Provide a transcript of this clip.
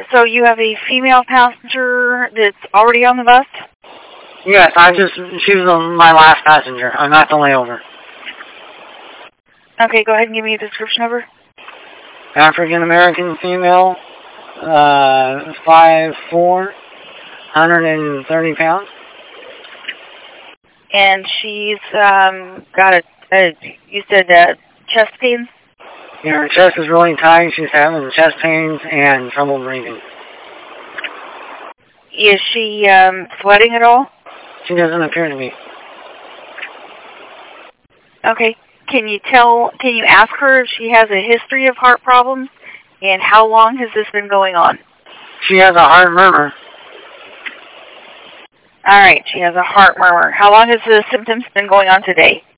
So you have a female passenger that's already on the bus? Yes, she was my last passenger. I'm at the layover. Okay, go ahead and give me a description of her. African-American female, 5'4", 130 pounds. And she's got you said chest pains? Yeah, her chest is really tight. She's having chest pains and trouble breathing. Is she sweating at all? She doesn't appear to be. Okay. Can you ask her if she has a history of heart problems, and how long has this been going on? She has a heart murmur. All right, she has a heart murmur. How long has the symptoms been going on today?